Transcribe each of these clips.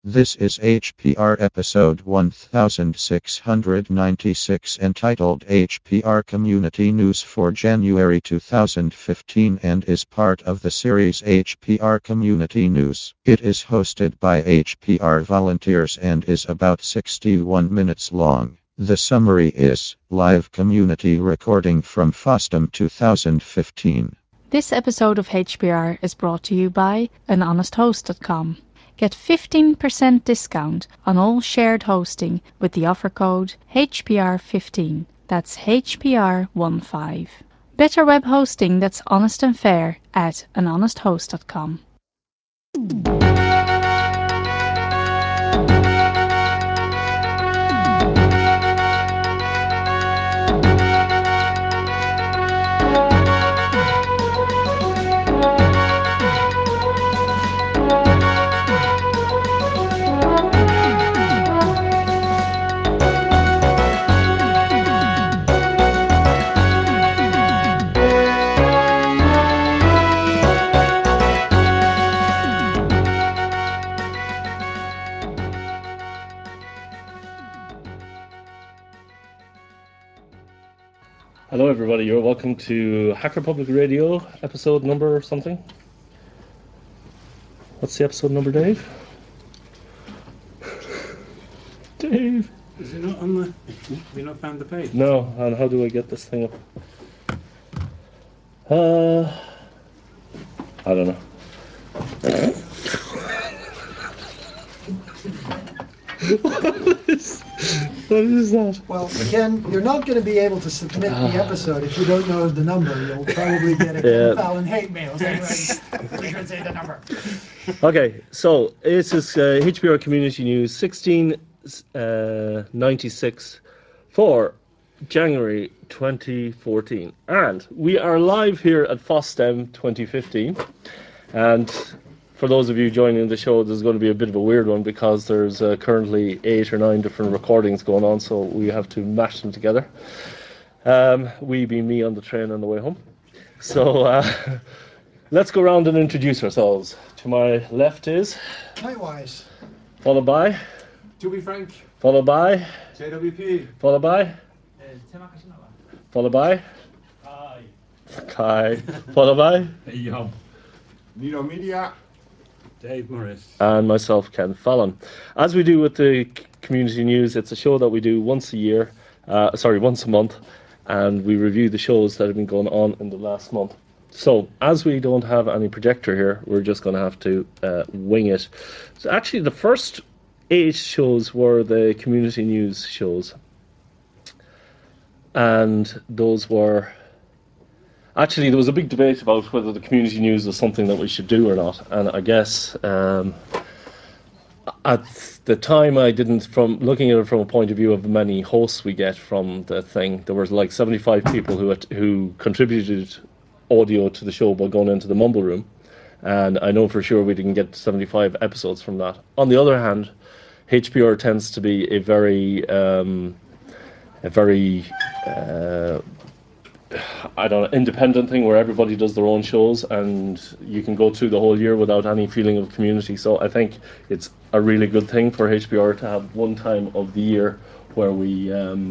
This is HPR episode 1696 entitled HPR Community News for January 2015 and is part of the series HPR Community News. It is hosted by HPR volunteers and is about 61 minutes long. The summary is live community recording from FOSDEM 2015. This episode of HPR is brought to you by anhonesthost.com. Get 15% discount on all shared hosting with the offer code HPR15. That's HPR15. Better web hosting that's honest and fair at anhonesthost.com. Hello everybody, you're welcome to Hacker Public Radio, episode number something. What's the episode number, Dave? Dave! Is it not on the... Have you not found the page? No, and how do I get this thing up? I don't know. What is that? Well, Ken, you're not going to be able to submit the episode if you don't know the number. You'll probably get a Ken Fallon hate mail saying, you should say the number. Okay, so this is HBR Community News 1696 for January 2014. And we are live here at FOSDEM 2015. And for those of you joining the show, there's going to be a bit of a weird one because there's currently 8 or 9 different recordings going on, so we have to mash them together. We being me on the train on the way home. So let's go around and introduce ourselves. To my left is... Likewise. Followed by... To be frank, Followed by... JWP. Followed by... Followed by... Kai. Followed by... Yo. Nino Media. Dave Morris. And myself, Ken Fallon. As we do with the community news, it's a show that we do once a month, and we review the shows that have been going on in the last month. So, as we don't have any projector here, we're just going to have to wing it. So actually, the first 8 shows were the community news shows. And those were... Actually, there was a big debate about whether the community news was something that we should do or not. And I guess at the time I didn't, from looking at it from a point of view of the many hosts we get from the thing, there was like 75 people who contributed audio to the show by going into the mumble room. And I know for sure we didn't get 75 episodes from that. On the other hand, HPR tends to be a very independent thing where everybody does their own shows and you can go through the whole year without any feeling of community. So I think it's a really good thing for HPR to have one time of the year where we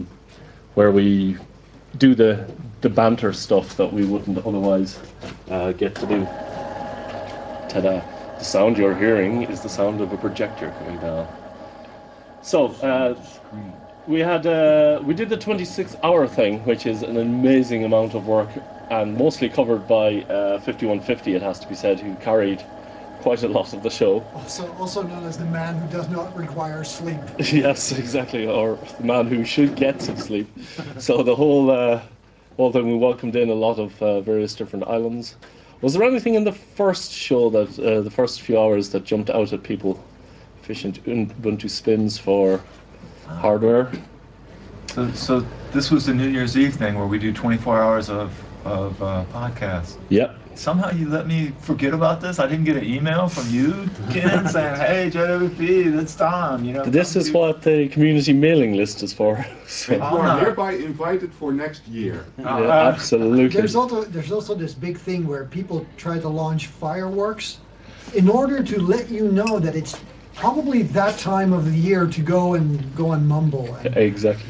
do the banter stuff that we wouldn't otherwise get to do. Ta-da. The sound you're hearing is the sound of a projector coming down. So, we did the 26-hour thing, which is an amazing amount of work, and mostly covered by 5150, it has to be said, who carried quite a lot of the show. Also known as the man who does not require sleep. Yes, exactly, or the man who should get some sleep. So the whole thing, we welcomed in a lot of various different islands. Was there anything in the first show that the first few hours that jumped out at people? Efficient Ubuntu spins for hardware. So this was the New Year's Eve thing where we do 24 hours of podcast. Yep. Somehow you let me forget about this. I didn't get an email from you, Ken, saying, "Hey, JWP, that's Tom." This is what the community mailing list is for. So. You are hereby invited for next year. Absolutely. There's also this big thing where people try to launch fireworks in order to let you know that it's probably that time of the year to go and mumble. And Exactly.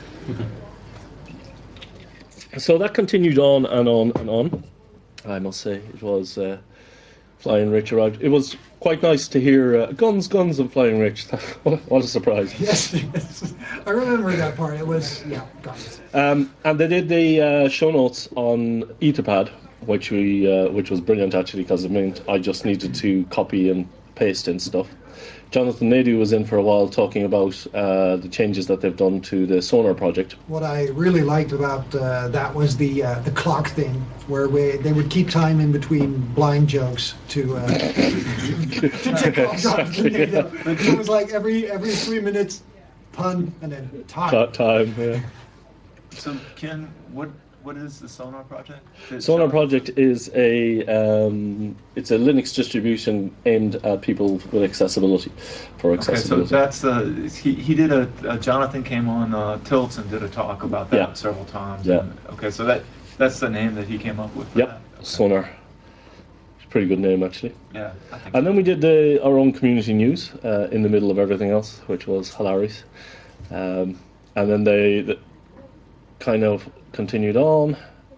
So that continued on and on and on. I must say, it was Flying Rich arrived. It was quite nice to hear guns, guns, and Flying Rich. What a surprise! yes, yes, I remember that part. It was guns. And they did the show notes on Etherpad, which was brilliant actually, because it meant I just needed to copy and paste in stuff. Jonathan Naidu was in for a while talking about the changes that they've done to the Sonar project. What I really liked about that was the clock thing, where they would keep time in between blind jokes to tick off Jonathan Naidu. So it was like every 3 minutes, pun, and then time. Time, yeah. So Ken, what is the Sonar project? Sonar project is it's a Linux distribution aimed at people with accessibility, for Okay, so accessibility. that's he did a Jonathan came on Tilts and did a talk about that Yeah. several times. Yeah. And, okay, so that's the name that he came up with. For Yep, that. Okay. Sonar. It's a pretty good name actually. Yeah, I think. And then we did our own community news in the middle of everything else, which was hilarious. And then they kind of continued on.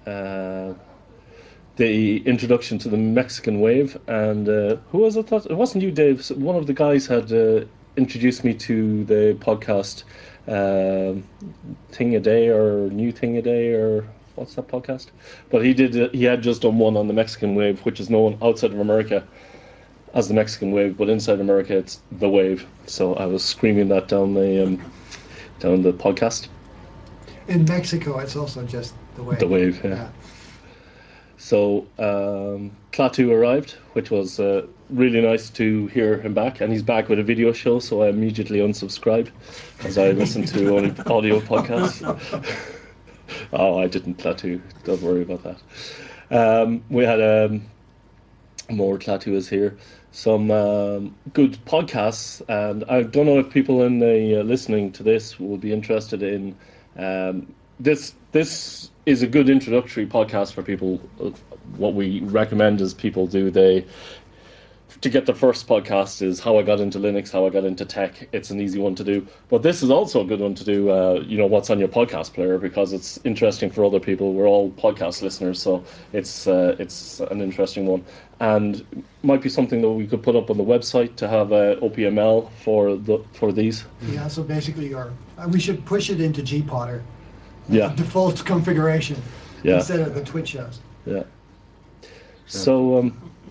The introduction to the Mexican wave, and who was it? It wasn't you, Dave. One of the guys had introduced me to the podcast Thing a Day or New Thing a Day or what's that podcast? But he did. He had just done one on the Mexican wave, which is known outside of America as the Mexican wave, but inside America it's the wave. So I was screaming that down the podcast. In Mexico, it's also just the wave. The wave, yeah. So Klaatu arrived, which was really nice to hear him back, and he's back with a video show. So I immediately unsubscribed because I listened to only audio podcasts. Oh, I didn't, Klaatu. Don't worry about that. We had more Klaatu is here. Some good podcasts, and I don't know if people in the listening to this will be interested in this. This is a good introductory podcast for people. What we recommend is people do to get the first podcast is how I got into Linux, how I got into tech. It's an easy one to do, but this is also a good one to do. What's on your podcast player, because it's interesting for other people. We're all podcast listeners, so it's an interesting one, and might be something that we could put up on the website to have OPML for these. Yeah, so basically, we should push it into GPotter. Yeah. The default configuration instead of the Twitch shows. Yeah. So.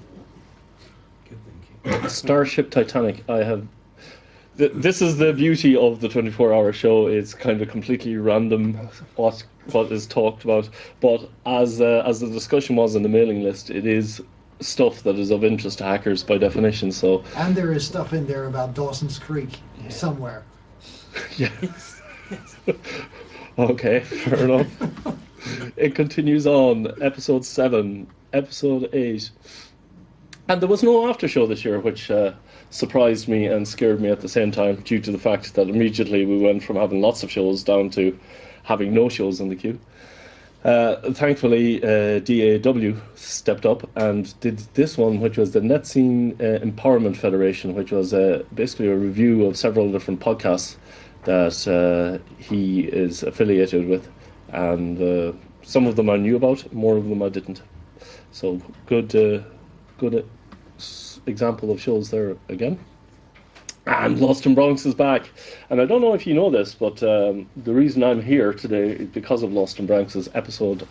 Starship Titanic. I have. This is the beauty of the 24-hour show. It's kind of completely random what is talked about, but as the discussion was in the mailing list, it is stuff that is of interest to hackers by definition. So. And there is stuff in there about Dawson's Creek somewhere. Yes. Okay, fair enough. It continues on. Episode 7, Episode 8. And there was no after show this year, which surprised me and scared me at the same time, due to the fact that immediately we went from having lots of shows down to having no shows in the queue. Thankfully, DAW stepped up and did this one, which was the NetScene Empowerment Federation, which was basically a review of several different podcasts that he is affiliated with. And some of them I knew about, more of them I didn't. So good example of shows there again. And Lost in Bronx is back. And I don't know if you know this, but the reason I'm here today is because of Lost in Bronx's episode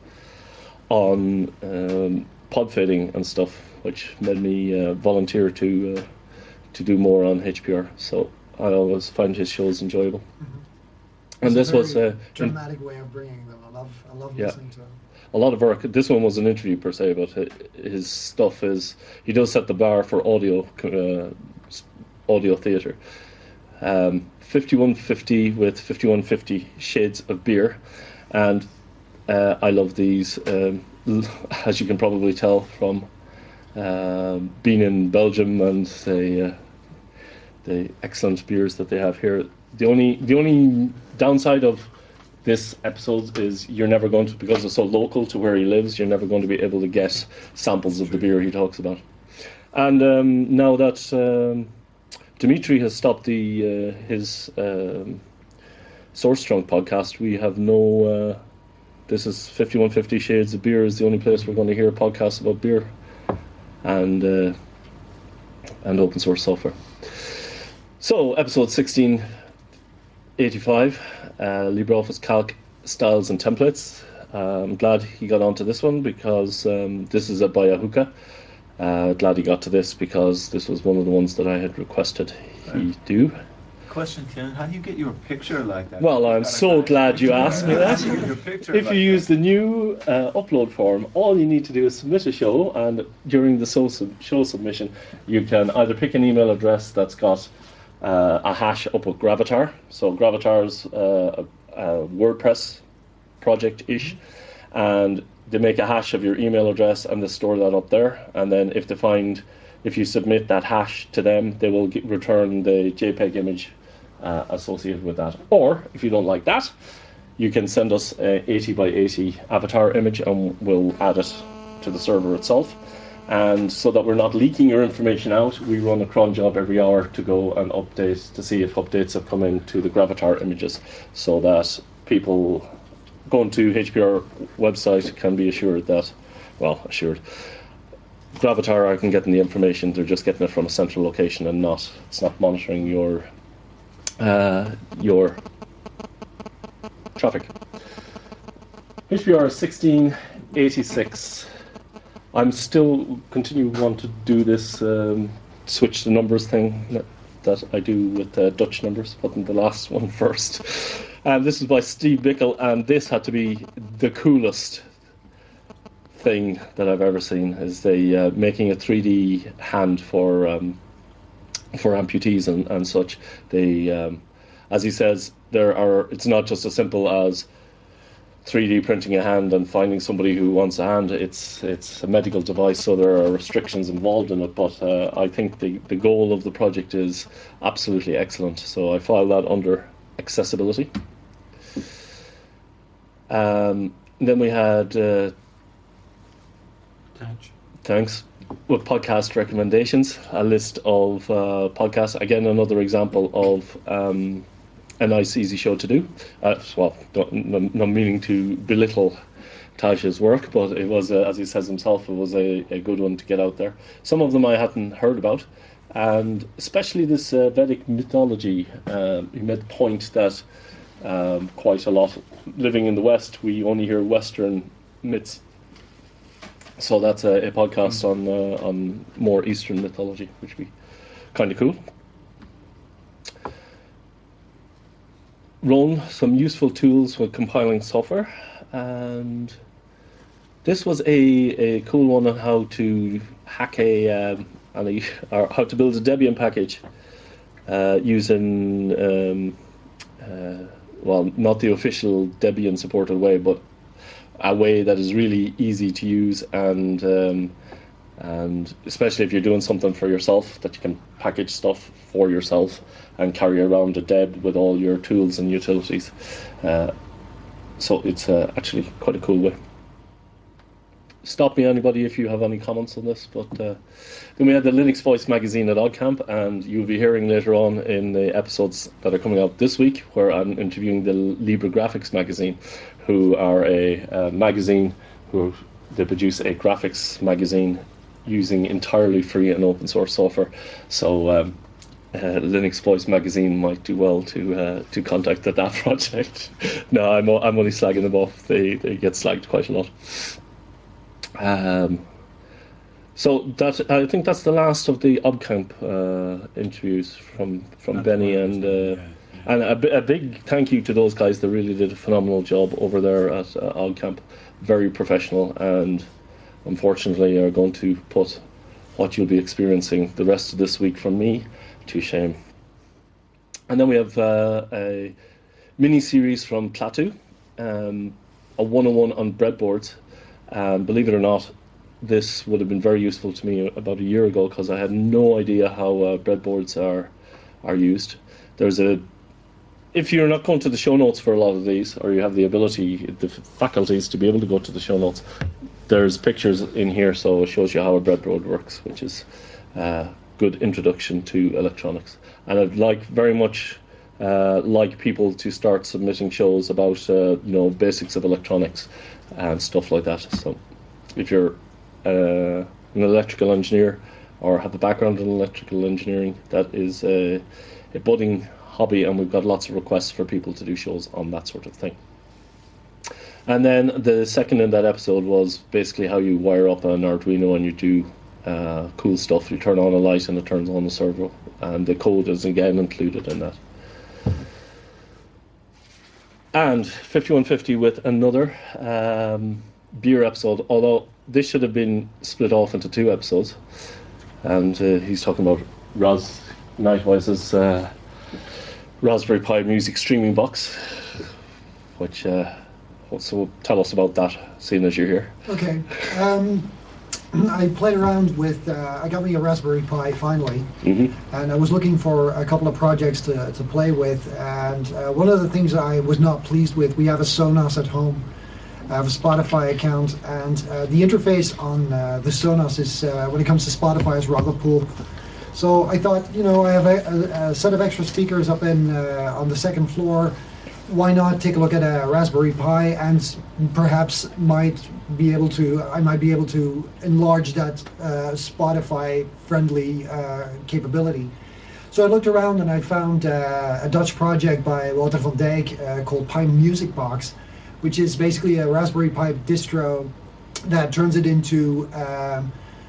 on pod fading and stuff, which made me volunteer to do more on HPR. So I always find his shows enjoyable. Mm-hmm. And this was a dramatic way of bringing them. I love listening to him. A lot of work. This one was an interview per se, but his stuff is, he does set the bar for audio theatre. 5150 with 5150 shades of beer, and I love these. As you can probably tell from being in Belgium and the excellent beers that they have here. The only downside of this episode is you're never going to, because it's so local to where he lives, you're never going to be able to get samples of the beer he talks about. And now that Dimitri has stopped his Source Trunk podcast. We have no. This is 5150 Shades of Beer is the only place we're going to hear podcasts about beer and open source software. So, episode 1685, LibreOffice Calc Styles and Templates. I'm glad he got onto this one because this is by Ahuka. Glad he got to this because this was one of the ones that I had requested he do. Question, Ken, how do you get your picture like that? Well, I'm so glad you asked me that. Your picture If like you use that. the new upload form, all you need to do is submit a show, and during the show submission, you can either pick an email address that's got a hash up with Gravatar. So Gravatar's a WordPress project-ish, and they make a hash of your email address and they store that up there. And then if you submit that hash to them, they will return the JPEG image associated with that. Or if you don't like that, you can send us a 80 by 80 avatar image and we'll add it to the server itself. And so that we're not leaking your information out, we run a cron job every hour to go and update to see if updates have come into the Gravatar images, so that people going to HPR website can be assured that, Gravatar are can getting the information, they're just getting it from a central location and it's not monitoring your traffic. HPR 1686. I'm still want to do this switch the numbers thing that I do with Dutch numbers, putting the last one first. And this is by Steve Bickle, and this had to be the coolest thing that I've ever seen. Is they making a 3D hand for amputees and such. They, as he says, it's not just as simple as 3D printing a hand and finding somebody who wants a hand. It's a medical device, so there are restrictions involved in it, but I think the goal of the project is absolutely excellent, so I file that under accessibility. Then we had thanks with podcast recommendations, a list of podcasts, again another example of a nice, easy show to do. Not meaning to belittle Taj's work, but it was, as he says himself, it was a good one to get out there. Some of them I hadn't heard about, and especially this Vedic mythology. He made the point that quite a lot, living in the West, we only hear Western myths. So that's a podcast on more Eastern mythology, which would be kind of cool. Run some useful tools with compiling software, and this was a cool one on how to hack or how to build a Debian package using not the official Debian supported way, but a way that is really easy to use, and especially if you're doing something for yourself, that you can package stuff for yourself and carry around a deb with all your tools and utilities. So it's actually quite a cool way. Stop me, anybody, if you have any comments on this. But then we had the Linux Voice magazine at OggCamp, and you'll be hearing later on in the episodes that are coming out this week, where I'm interviewing the LibreGraphics magazine, who are a magazine they produce a graphics magazine using entirely free and open source software. So Linux Voice magazine might do well to contact that project. No, I'm only slagging them off. They get slagged quite a lot. So I think that's the last of the OggCamp interviews from Benny and a big thank you to those guys. They really did a phenomenal job over there at OggCamp. Very professional, and unfortunately are going to put what you'll be experiencing the rest of this week from me to shame. And then we have a mini-series from Plateau, a 101 on breadboards. Believe it or not, this would have been very useful to me about a year ago, because I had no idea how breadboards are used. If you're not going to the show notes for a lot of these, or you have the ability, the faculties to be able to go to the show notes, there's pictures in here, so it shows you how a breadboard works, which is good introduction to electronics. And I'd like very much like people to start submitting shows about basics of electronics and stuff like that. So if you're an electrical engineer or have a background in electrical engineering, that is a budding hobby, and we've got lots of requests for people to do shows on that sort of thing. And then the second in that episode was basically how you wire up an Arduino and you do cool stuff. You turn on a light and it turns on a servo, and the code is again included in that. And 5150 with another beer episode, although this should have been split off into 2 episodes. And he's talking about Raz Nightwise's Raspberry Pi music streaming box, which so tell us about that, seeing as you're here. Okay. I played around with, I got me a Raspberry Pi finally, and I was looking for a couple of projects to play with, and one of the things I was not pleased with, we have a Sonos at home. I have a Spotify account, and the interface on the Sonos is, when it comes to Spotify, is Rug Pull. So I thought, I have a set of extra speakers up in on the second floor. Why not take a look at a Raspberry Pi, and perhaps I might be able to enlarge that Spotify-friendly capability. So I looked around and I found a Dutch project by Walter van Dijk called Pi Music Box, which is basically a Raspberry Pi distro that turns it into a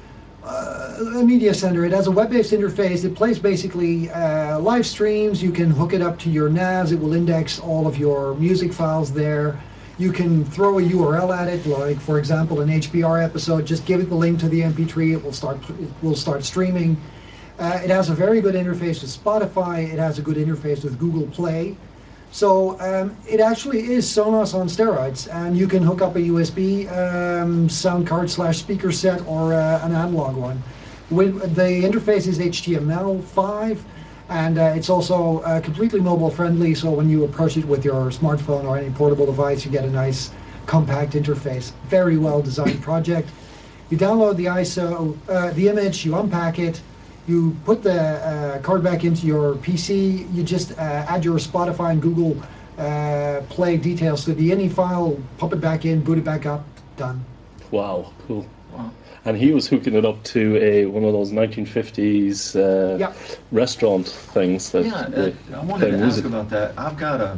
media center. It has a web-based interface. It plays basically live streams. You can hook it up to your NAS. It will index all of your music files there. You can throw a URL at it, like for example an HPR episode. Just give it the link to the MP3. It will start streaming. It has a very good interface with Spotify. It has a good interface with Google Play. So it actually is Sonos on steroids, and you can hook up a USB sound card / speaker set or an analog one. The interface is HTML5, and it's also completely mobile friendly, so when you approach it with your smartphone or any portable device, you get a nice compact interface. Very well designed project. You download the the image, you unpack it, you put the card back into your PC, you just add your Spotify and Google Play details to the INI file, pop it back in, boot it back up, done. Wow, cool. Wow. And he was hooking it up to one of those 1950s restaurant things. I wanted to ask about that. I've got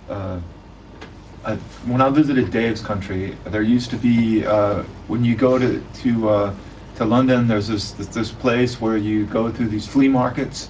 when I visited Dave's country, there used to be when you go to London, there's this place where you go through these flea markets.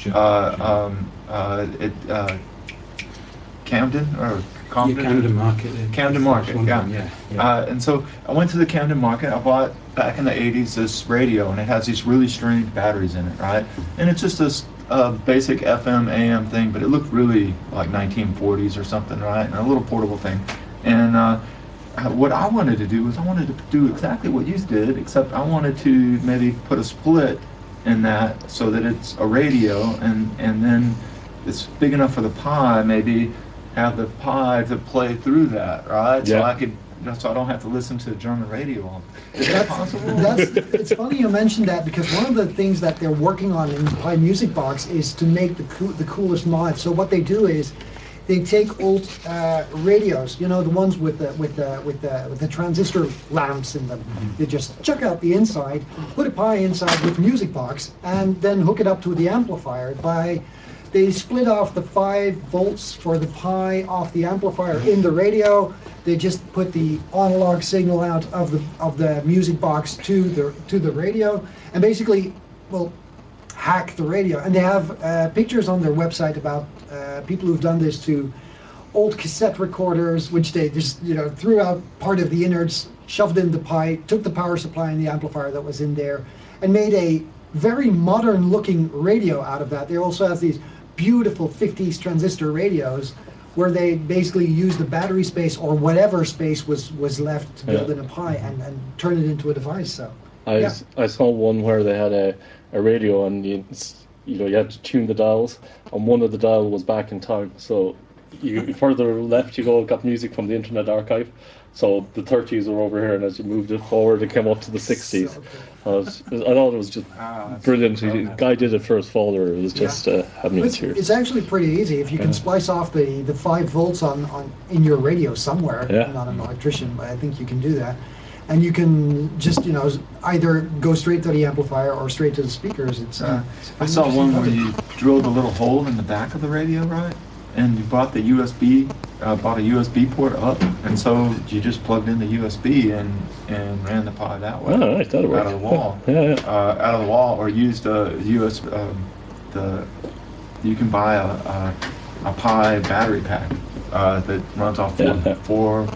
Camden or Compton? Camden Market. Camden Market, yeah. And so I went to the Camden Market. I bought back in the 80s this radio, and it has these really strange batteries in it, right? And it's just this basic FM AM thing, but it looked really like 1940s or something, right? And a little portable thing. And what I wanted to do was I wanted to do exactly what you did, except I wanted to maybe put a split in that so that it's a radio, and then it's big enough for the Pi, maybe have the Pi to play through that, right? Yeah. So I don't have to listen to German radio on. Is that possible? It's funny you mentioned that, because one of the things that they're working on in Pi Music Box is to make the coolest mod. So what they do is they take old radios, the ones with the transistor lamps in them. They just chuck out the inside, put a Pi inside with Music Box, and then hook it up to the amplifier. They split off the 5 volts for the Pi off the amplifier in the radio. They just put the analog signal out of the Music Box to the radio, and basically, hack the radio. And they have pictures on their website about people who've done this to old cassette recorders, which they just threw out part of the innards, shoved in the Pi, took the power supply and the amplifier that was in there, and made a very modern looking radio out of that. They also have these beautiful 50s transistor radios where they basically use the battery space or whatever space was left to build in a Pi and turn it into a device. So I saw one where they had a radio, and you had to tune the dials, and one of the dial was back in time, so you further left you go, it got music from the Internet Archive. So the 30s were over here, and as you moved it forward, it came up to the 60s. So I thought it was just brilliant. The guy did it for his folder. It was just had me in tears. It's actually pretty easy if you can splice off the 5 volts on in your radio somewhere. Yeah. I'm not an electrician, but I think you can do that. And you can just, either go straight to the amplifier or straight to the speakers. It's I saw one where you drilled a little hole in the back of the radio, right? And you bought the USB, bought a USB port up, and so you just plugged in the USB and ran the pod that way. Oh, nice, that'll work. Out of the wall. Yeah. Out of the wall, or used a US, you can buy a Pi battery pack that runs off four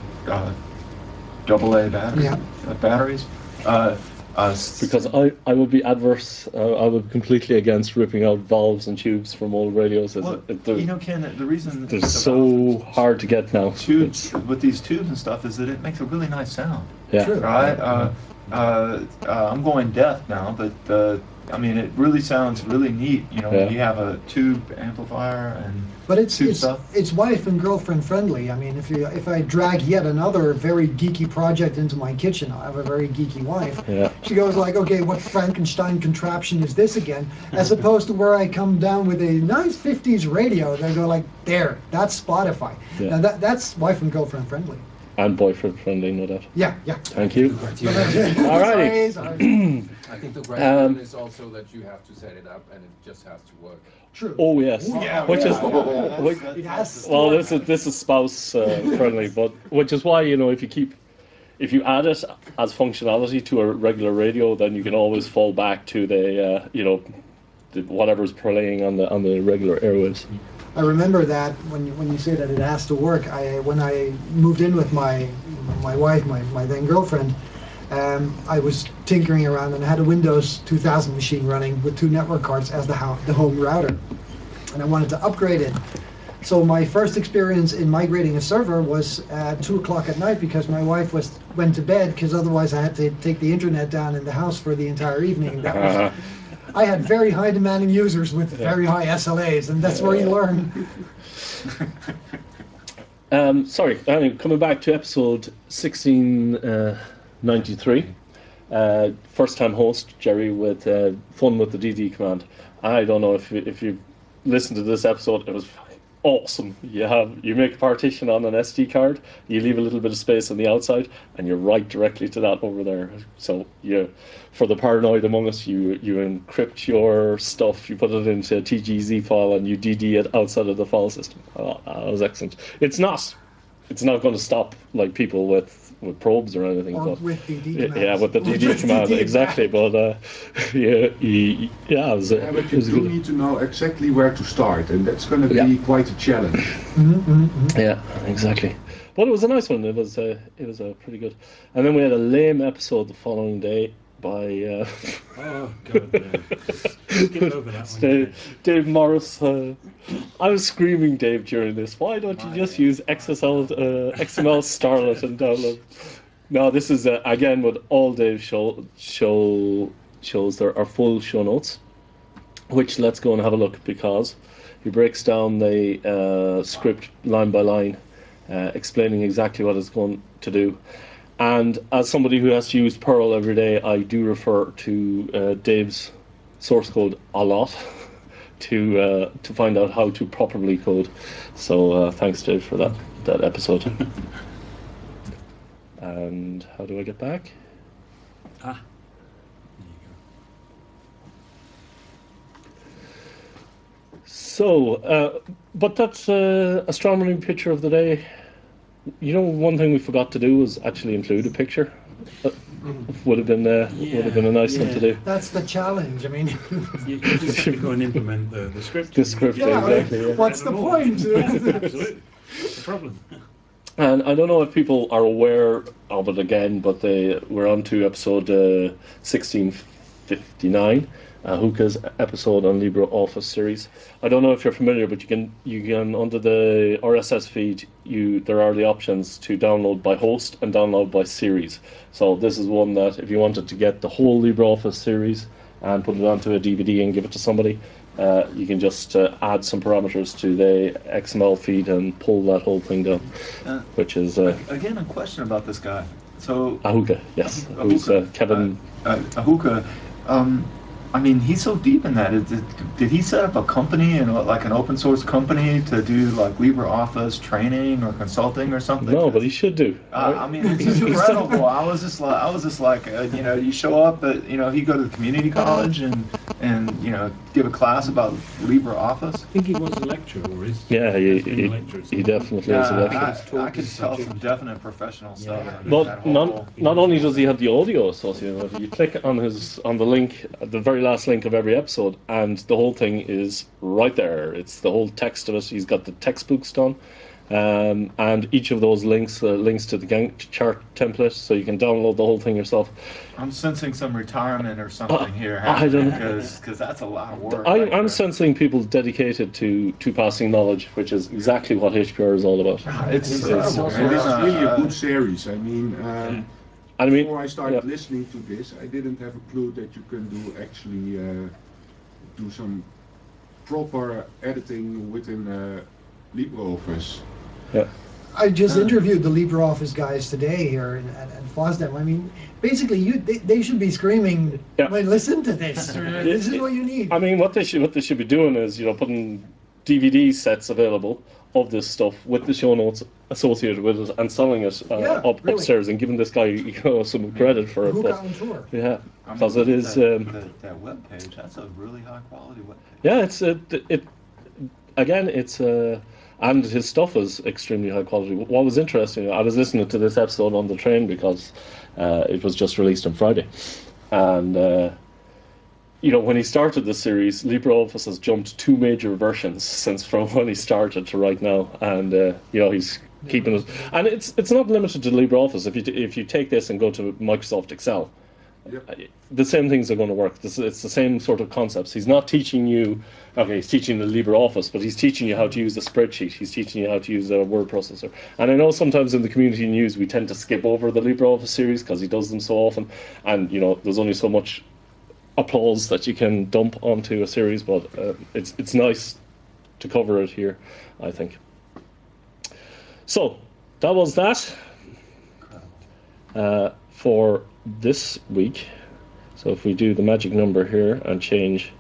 AA batteries. Because I would be adverse. I would be completely against ripping out valves and tubes from old radios. Well, Ken, the reason they're the so hard to get now. Tubes with these tubes and stuff is that it makes a really nice sound. Yeah. True. Right. I'm going deaf now, but I mean, it really sounds really neat. When you have a tube amplifier and But it's tube it's stuff. it's wife and girlfriend friendly. I mean, if I drag yet another very geeky project into my kitchen, I have a very geeky wife. Yeah. She goes like, okay, what Frankenstein contraption is this again? As opposed to where I come down with a nice 50s radio, they go like, there, that's Spotify. Yeah. Now that's wife and girlfriend friendly. And boyfriend friendly, no doubt. Yeah. Thank you. Alrighty. Sorry. I think the criteria is also that you have to set it up and it just has to work. True. Oh yes. Which is It has to well, work. this is spouse friendly, but which is why if you add it as functionality to a regular radio, then you can always fall back to the whatever's playing on the regular airwaves. I remember that when you say that it has to work. When I moved in with my wife, my then girlfriend, I was tinkering around and I had a Windows 2000 machine running with 2 network cards as the home router, and I wanted to upgrade it. So my first experience in migrating a server was at 2 o'clock at night because my wife went to bed, because otherwise I had to take the internet down in the house for the entire evening. That was. I had very high demanding users with very high SLAs, and that's where you learn. Sorry, coming back to episode 1693. First time host, Jerry, with fun with the DD command. I don't know if you listened to this episode, it was awesome. You make a partition on an SD card, you leave a little bit of space on the outside, and you write directly to that over there. So for the paranoid among us, you encrypt your stuff, you put it into a TGZ file, and you DD it outside of the file system. Oh, that was excellent. It's not going to stop like people with probes or anything. Or but with DD commands. with the DD command, exactly. But But you do need to know exactly where to start, and that's going to be quite a challenge. Yeah, exactly. But it was a nice one. It was pretty good. And then we had a lame episode the following day by Oh God, no. Skip over that one. Dave Morris. I was screaming, Dave, during this. Why don't you just use XML Starlet and download? No, this is again with all Dave's shows. There are full show notes, which let's go and have a look, because he breaks down the script line by line, explaining exactly what it's going to do. And as somebody who has to use Perl every day, I do refer to Dave's source code a lot to find out how to properly code. So thanks, Dave, for that episode. And how do I get back? There you So, but that's astronomy picture of the day. One thing we forgot to do was actually include a picture. Would have been a nice thing to do. That's the challenge. I mean, You just have to go and implement the script. The script, exactly. Yeah. What's the point? Absolutely. What's the problem? And I don't know if people are aware of it again, but we're on to episode 1659, Hookah's episode on LibreOffice series. I don't know if you're familiar, but you can under the RSS feed, there are the options to download by host and download by series. So this is one that if you wanted to get the whole LibreOffice series and put it onto a DVD and give it to somebody, you can just add some parameters to the XML feed and pull that whole thing down, which is again a question about this guy. So Ahuka, yes, who's Kevin Ahuka. I mean, he's so deep in that. Did he set up a company and like an open source company to do like LibreOffice training or consulting or something? No, but he should do. I mean, it's just incredible. I was just like, you know, you show up at, you know, he go to the community college and you know, give a class about LibreOffice. I think he was a lecturer, or is? Yeah, he he definitely is a lecturer. I could tell some definite professional stuff. But not only does he have the audio associated with it, you click on the link, the very last link of every episode, and the whole thing is right there. It's the whole text of it. He's got the textbooks done. And each of those links links to the Gantt chart template, so you can download the whole thing yourself. I'm sensing some retirement or something here, because that's a lot of work. I'm sensing people dedicated to passing knowledge, which is exactly what HPR is all about. It's really a good series. I mean, before I started listening to this, I didn't have a clue that you can do some proper editing within LibreOffice. Yeah. I just interviewed the LibreOffice guys today here at FOSDEM. I mean, basically, they should be screaming, listen to this. This is what you need. I mean, what they should be doing is, you know, putting DVD sets available of this stuff with the show notes associated with it and selling it upstairs and giving this guy, you know, some credit for it. But, on tour. Yeah, because it is that web page. That's a really high quality web page. Yeah, it's and his stuff is extremely high quality. What was interesting, I was listening to this episode on the train because it was just released on Friday, and you know, when he started the series, LibreOffice has jumped 2 major versions since from when he started to right now, and you know, he's keeping it. And it's not limited to LibreOffice. If you take this and go to Microsoft Excel, the same things are going to work. It's the same sort of concepts. He's not teaching you, he's teaching the LibreOffice, but he's teaching you how to use a spreadsheet. He's teaching you how to use a word processor. And I know sometimes in the community news we tend to skip over the LibreOffice series because he does them so often, and you know, there's only so much applause that you can dump onto a series, but it's nice to cover it here, I think. So that was that for this week. So if we do the magic number here and change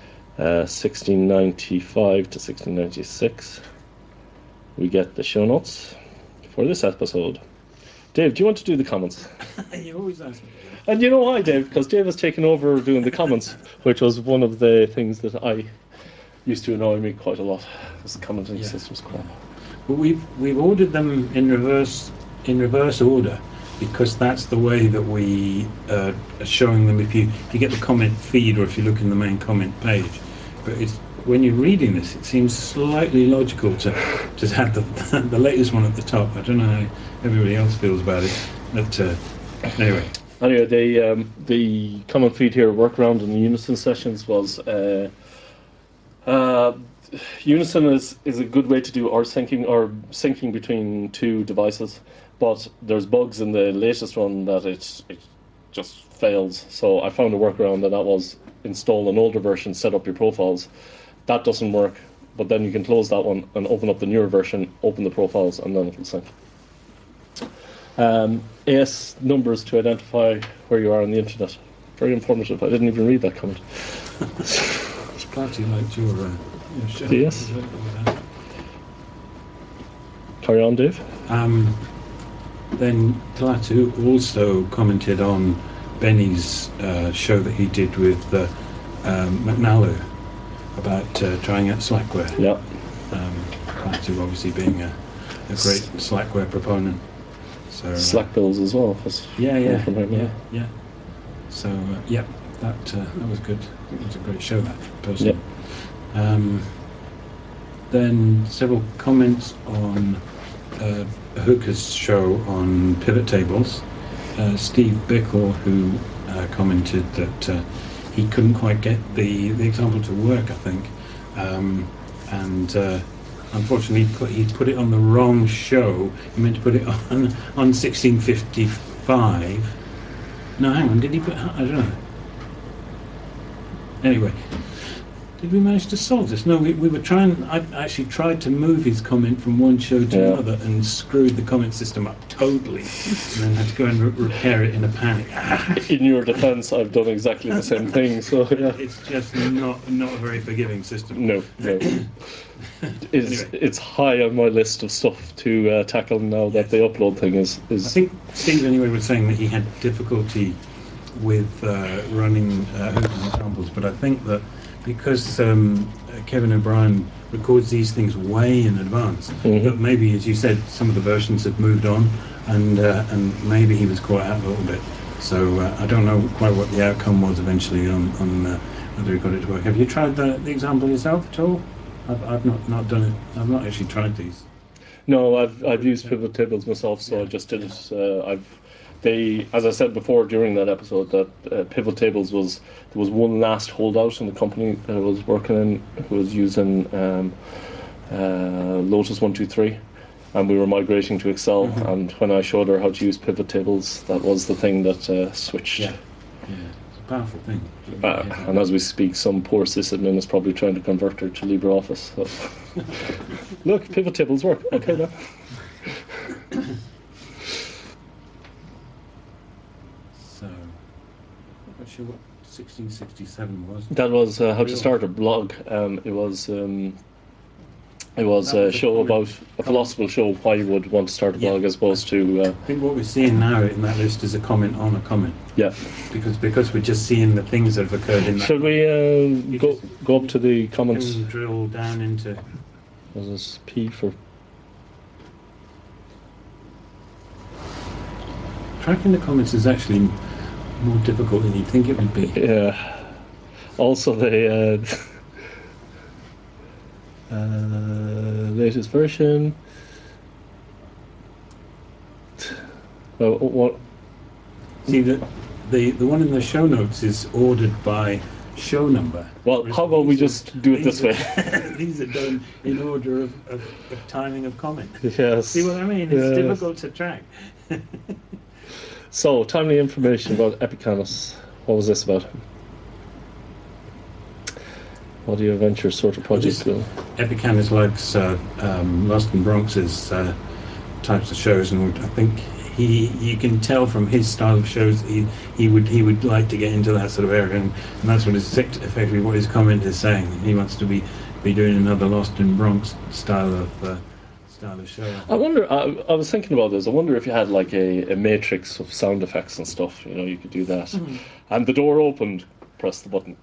1695 to 1696, we get the show notes for this episode. Dave, do you want to do the comments? You always ask me. And you know why, Dave? Because Dave has taken over doing the comments, which was one of the things that I used to annoy me quite a lot. Was the commenting system's crap. But we've ordered them in reverse order, because that's the way that we are showing them if you get the comment feed or if you look in the main comment page. But when you're reading this, it seems slightly logical to have the latest one at the top. I don't know how everybody else feels about it, but anyway. Anyway, the comment feed here, workaround in the Unison sessions was Unison is a good way to do syncing between 2 devices, but there's bugs in the latest one that it just fails. So I found a workaround, and that was install an older version, set up your profiles. That doesn't work, but then you can close that one and open up the newer version, open the profiles, and then it'll sync. AS numbers to identify where you are on the internet. Very informative. I didn't even read that comment. Glad you liked your show. Yes. Carry on, Dave. Then Talatu also commented on Benny's show that he did with McNally about trying out Slackware. Yeah. Talatu obviously being a great Slackware proponent. So Slack bills as well. Yeah. So that was good. It was a great show, that person. Yep. Then several comments on Hooker's show on pivot tables. Steve Bickle, who commented that he couldn't quite get the example to work, I think, and unfortunately he put it on the wrong show. He meant to put it on 1655. No, hang on, did he put? I don't know. Anyway, Did we manage to solve this? No, we were trying. I actually tried to move his comment from one show to another and screwed the comment system up totally, and then had to go and repair it in a panic. In your defence, I've done exactly the same thing. So yeah. It's just not a very forgiving system. No. It's high on my list of stuff to tackle now that the upload thing is. I think Steve anyway was saying that he had difficulty with running examples, but I think that because Kevin O'Brien records these things way in advance, that maybe, as you said, some of the versions have moved on, and maybe he was caught out a little bit. So I don't know quite what the outcome was eventually on whether he got it to work. Have you tried the example yourself at all? I've not done it. I've not actually tried these. No, I've used pivot tables myself, so I just did it. As I said before during that episode, that pivot tables there was one last holdout in the company that I was working in who was using Lotus 123, and we were migrating to Excel. And when I showed her how to use pivot tables, that was the thing that switched. Yeah, it's a powerful thing. And as we speak, some poor sysadmin is probably trying to convert her to LibreOffice. So. Look, pivot tables work. Okay, now. So, I'm not sure what 1667 was. That was how to start a blog. It was a show about a philosophical show why you would want to start a blog as opposed to. I think what we're seeing now in that list is a comment on a comment. Yeah. Because we're just seeing the things that have occurred in that. Shall we go up to the comments? Drill down into. What is this? P for. Tracking the comments is actually more difficult than you'd think it would be. Yeah. Also, the latest version. What? See, the one in the show notes is ordered by show number. Well, how about we just do it this way? These are done in order of timing of comment. Yes. See what I mean? It's difficult to track. So, timely information about Epicanus. What was this about? Audio Venture sort of project. Epicanus likes Lost in Bronx's types of shows, and I think you can tell from his style of shows he would like to get into that sort of area, and that's what effectively what his comment is saying. He wants to be doing another Lost in Bronx style of show. I wonder. I was thinking about this. I wonder if you had like a matrix of sound effects and stuff. You know, you could do that, and the door opened. Press the button.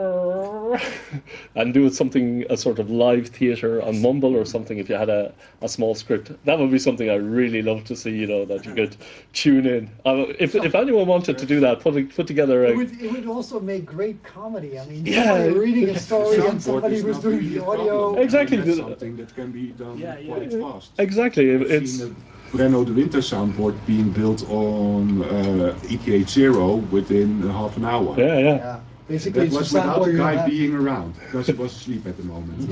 And do a sort of live theatre on Mumble or something. If you had a small script, that would be something I really love to see. You know, that you could tune in. If anyone wanted to do that, put together. It would also make great comedy. I mean, somebody reading a story and somebody was doing the audio. Exactly, that's something that can be done quite fast. Exactly, It's Breno de Winter soundboard being built on ETH0 within half an hour. Yeah. Basically, that was without the guy being around because he was asleep at the moment.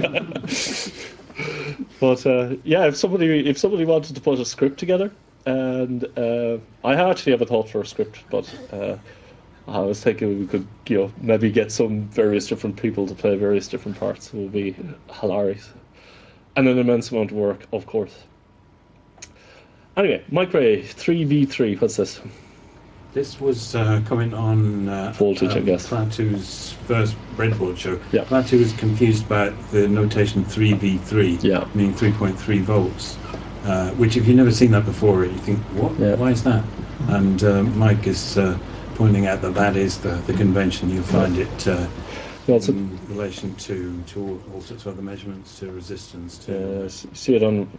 But if somebody wanted to put a script together, and I actually have a thought for a script, but I was thinking we could maybe get some various different people to play various different parts. It would be hilarious, and an immense amount of work, of course. Anyway, Mike Ray, 3v3. What's this? This was coming on Voltage, I guess. Klaatu's first breadboard show. Yeah. Klaatu was confused about the notation 3v3, meaning 3.3 volts, which if you've never seen that before, you think, what? Yeah. Why is that? And Mike is pointing out that is the convention. You'll find it in relation to all sorts of other measurements, to resistance, to... see it on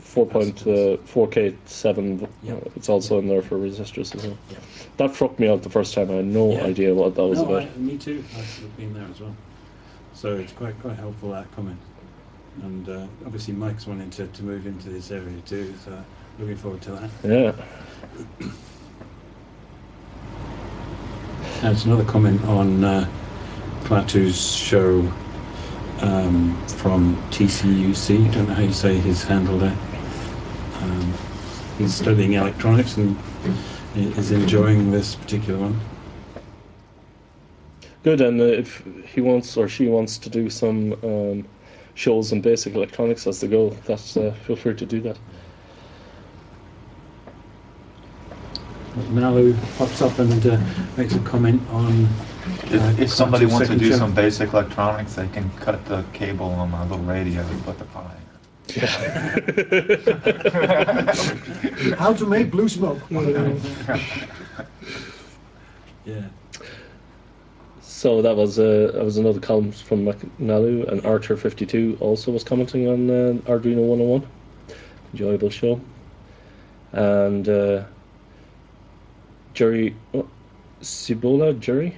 4K7. It's also in there for resistors as well. Yeah. That fucked me out the first time. I had no idea what that was about. Me too. I've been there as well. So it's quite helpful, that comment. And obviously Mike's wanting to move into this area too, so looking forward to that. Yeah. And it's another comment on Klaatu's show from TCUC. I don't know how you say his handle there. He's studying electronics and is enjoying this particular one. Good, and if he wants or she wants to do some shows on basic electronics as they go, that's feel free to do that. Nalu pops up and makes a comment on. If somebody wants to do some basic electronics, they can cut the cable on my little radio and put the pie in. How to make blue smoke. Yeah. So that was another column from Nalu, and Archer52 also was commenting on Arduino 101. Enjoyable show. And Jerry Cibola, Jerry?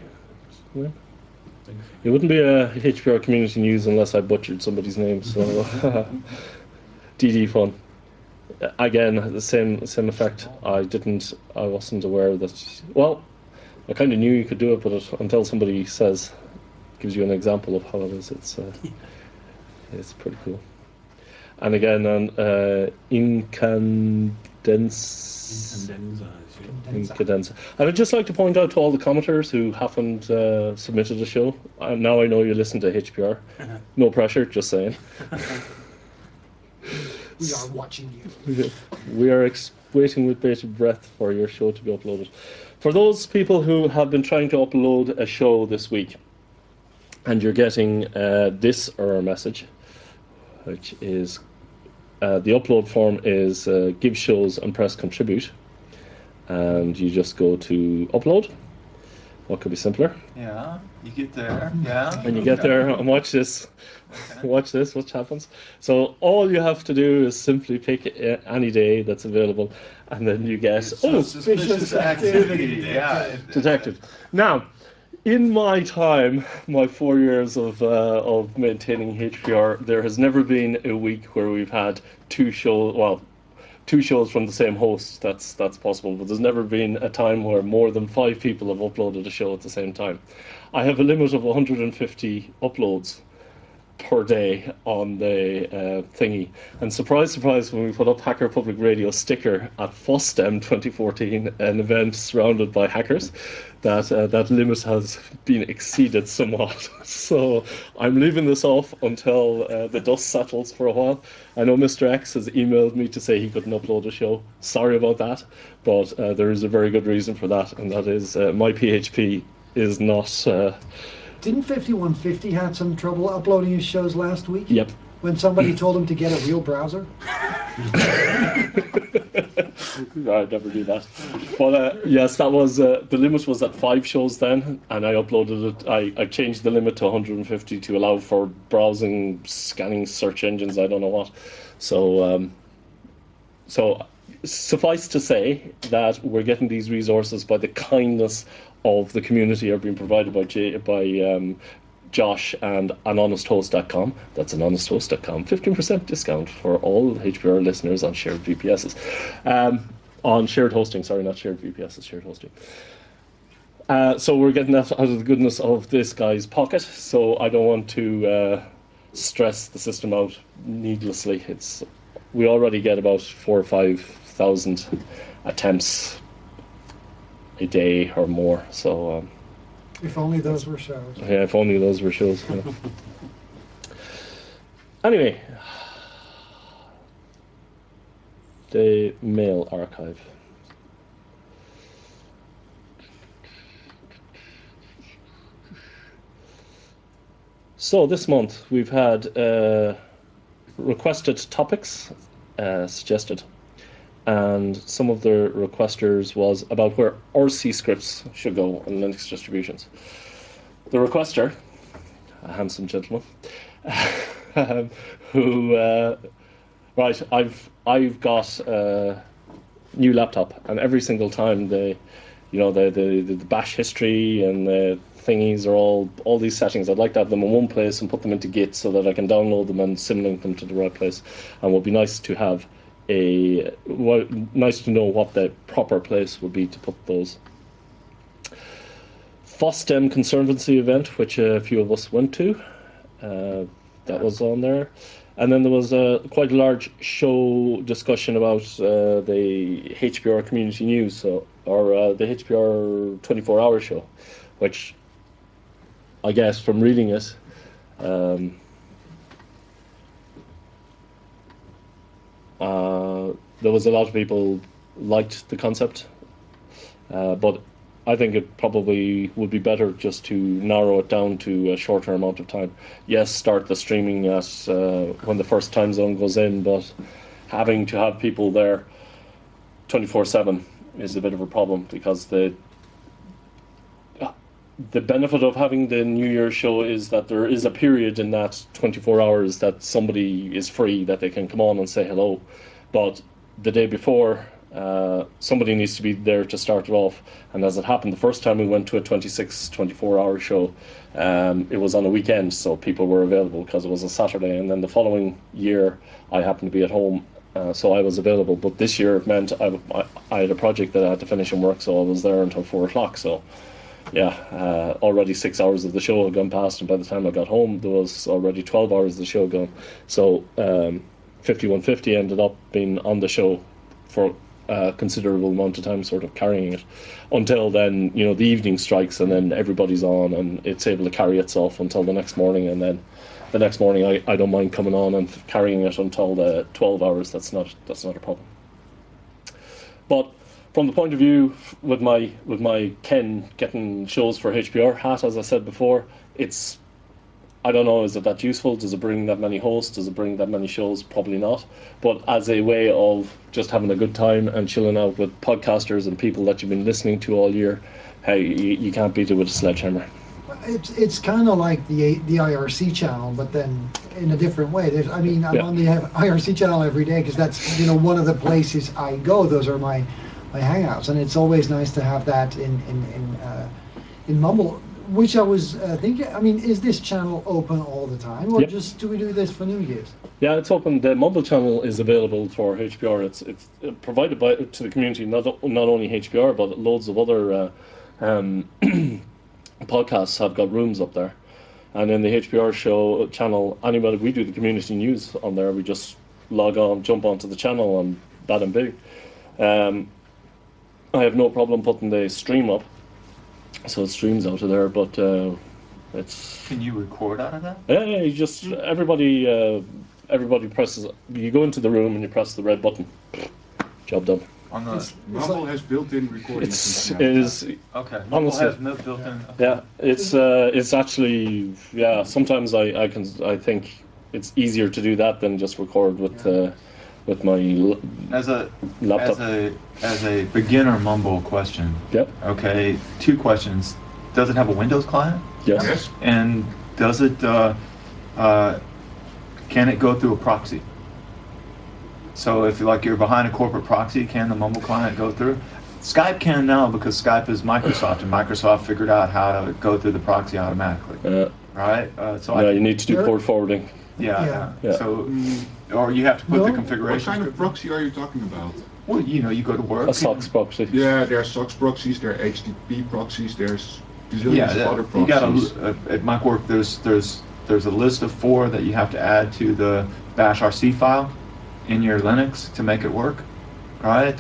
It wouldn't be a HPR community news unless I butchered somebody's name, so DD fun. Again, the same effect. I wasn't aware that, well, I kind of knew you could do it, but until somebody gives you an example of how it is, it's pretty cool. And again, on Incadenza. I would just like to point out to all the commenters who haven't submitted a show. Now I know you listen to HPR. No pressure, just saying. We are watching you. We are waiting with bated breath for your show to be uploaded. For those people who have been trying to upload a show this week, and you're getting this error message, which is the upload form is give shows and press contribute, and you just go to upload. What could be simpler? Yeah, you get there. Yeah. And you get there and watch this. Okay. Watch this, what happens. So all you have to do is simply pick any day that's available, and then you get suspicious activity. Yeah. Detected. Now, in my time, my 4 years of maintaining HPR, there has never been a week where we've had two shows from the same host. That's possible, but there's never been a time where more than 5 people have uploaded a show at the same time. I have a limit of 150 uploads per day on the thingy, and surprise when we put up Hacker Public Radio sticker at FOSDEM 2014, an event surrounded by hackers, that limit has been exceeded somewhat. So I'm leaving this off until the dust settles for a while. I know Mr. X has emailed me to say he couldn't upload a show. Sorry about that, but there is a very good reason for that, and that is my PHP is not... Didn't 5150 had some trouble uploading his shows last week? Yep. When somebody told him to get a real browser? I'd never do that. But yes, that was the limit was at 5 shows then, and I uploaded it. I changed the limit to 150 to allow for browsing, scanning search engines. I don't know what. So suffice to say that we're getting these resources by the kindness of the community are being provided by Josh and anhonesthost.com. That's anhonesthost.com. 15% discount for all HPR listeners on shared VPSs. On shared hosting, sorry, not shared VPSs, shared hosting. So we're getting that out of the goodness of this guy's pocket, so I don't want to stress the system out needlessly. We already get about 4,000 or 5,000 attempts a day or more, so... if only those were shows. Yeah, if only those were shows. Yeah. Anyway, the mail archive. So this month we've had requested topics suggested, and some of the requesters was about where RC scripts should go on Linux distributions. The requester, a handsome gentleman, who right, I've got a new laptop, and every single time the bash history and the thingies are all these settings. I'd like to have them in one place and put them into Git so that I can download them and symlink them to the right place. And it would be nice to have nice to know what the proper place would be to put those. FOSDEM Conservancy event, which a few of us went to, that was on there. And then there was quite a large show discussion about the HPR community news, or the HPR 24-hour show, which I guess from reading it, there was a lot of people liked the concept, but I think it probably would be better just to narrow it down to a shorter amount of time. Yes, start the streaming at when the first time zone goes in, but having to have people there 24/7 is a bit of a problem, because the benefit of having the New Year's show is that there is a period in that 24 hours that somebody is free, that they can come on and say hello. But the day before, somebody needs to be there to start it off. And as it happened, the first time we went to a 24-hour show, it was on a weekend, so people were available because it was a Saturday. And then the following year, I happened to be at home, so I was available. But this year it meant I had a project that I had to finish in work, so I was there until 4 o'clock. So yeah, already 6 hours of the show had gone past, and by the time I got home, there was already 12 hours of the show gone. So 5150 ended up being on the show for a considerable amount of time, sort of carrying it, until then, you know, the evening strikes, and then everybody's on, and it's able to carry itself until the next morning, and then the next morning I don't mind coming on and carrying it until the 12 hours. That's not a problem. But from the point of view with my Ken getting shows for HPR hat, as I said before, it's, I don't know, is it that useful? Does it bring that many hosts? Does it bring that many shows? Probably not. But as a way of just having a good time and chilling out with podcasters and people that you've been listening to all year, hey, you can't beat it with a sledgehammer. It's kind of like the IRC channel, but then in a different way. I on the IRC channel every day because that's, you know, one of the places I go. Those are my hangouts, and it's always nice to have that in Mumble. Which I was thinking. I mean, is this channel open all the time, or just do we do this for New Year's? Yeah, it's open. The Mumble channel is available for HPR. It's provided to the community, not only HPR, but loads of other podcasts have got rooms up there. And in the HPR show channel, anybody, we do the community news on there. We just log on, jump onto the channel, and that and big. I have no problem putting the stream up, so it streams out of there. But it's. Can you record out of that? Yeah, you just everybody presses. You go into the room and you press the red button. Job done. On the Mumble has built-in recording. It is okay. Mumble has no built-in. Okay. Yeah, it's actually sometimes I think it's easier to do that than just record with my laptop. As a beginner Mumble question. Yep. Okay, 2 questions. Does it have a Windows client? Yes. And does it can it go through a proxy? So if you're behind a corporate proxy, can the Mumble client go through? Skype can now because Skype is Microsoft, and Microsoft figured out how to go through the proxy automatically. Right? You need to do port forwarding. Yeah. So, or you have to put the configuration. What kind of proxy are you talking about? Well, you go to work. A SOX proxy. Yeah, there are SOX proxies, there are HTTP proxies, there's zillions of other proxies. At MicWork, there's a list of 4 that you have to add to the bash RC file in your Linux to make it work, right?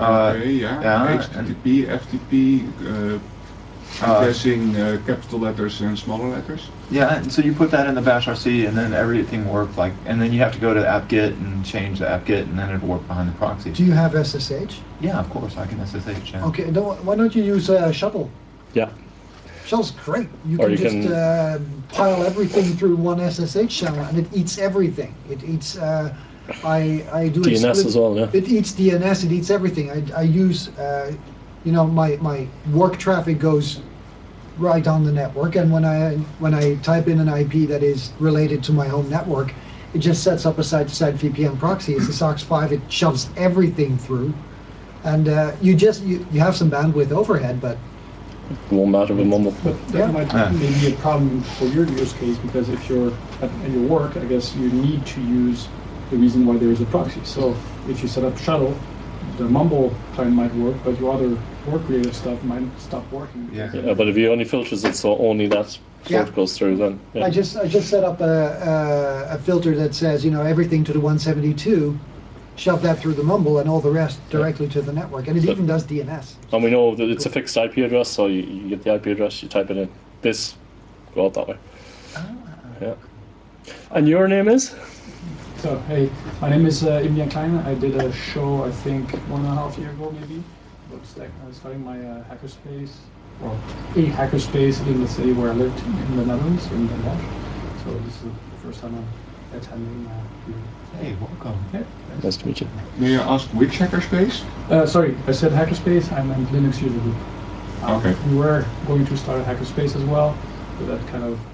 HTTP, FTP, I'm guessing capital letters and smaller letters. Yeah, and so you put that in the bash RC, and then everything worked and then you have to go to apt-get and change the apt-get, and then it'll work behind the proxy. Do you have SSH? Yeah, of course, I can SSH. Yeah. Okay, why don't you use Shuttle? Yeah. Shuttle's great. You can just pile everything through one SSH channel, and it eats everything. It eats. I do DNS as well. Yeah. It eats DNS. It eats everything. I use. My work traffic goes right on the network, and when I type in an IP that is related to my home network, it just sets up a site-to-site VPN proxy. It's a SOX 5. It shoves everything through, and you have some bandwidth overhead, but. It won't matter with Mumble. But that might be a problem for your use case, because if you're at your work, I guess you need to use the reason why there is a proxy. So if you set up Shuttle, the Mumble client might work, but your other work-related stuff might stop working. Yeah, but if you only filters it so only that sort goes through, then. Yeah. I just set up a filter that says, everything to the 172. Shove that through the Mumble and all the rest directly to the network, and it even does DNS. And we know that it's a fixed IP address, so you get the IP address, you type it in. This go out that way. Yeah. And your name is? So, hey, my name is Emilian Klein. I did a show, I think, 1.5 years ago, maybe. I was starting my hackerspace, or a hackerspace in the city where I lived in the Netherlands, in Den Bosch. So this is the first time I'm attending here. Hey, welcome. Yeah. Nice to meet you. May I ask which hackerspace? Sorry, I said hackerspace. I'm in Linux user group. Okay. We were going to start a hackerspace as well, but that kind of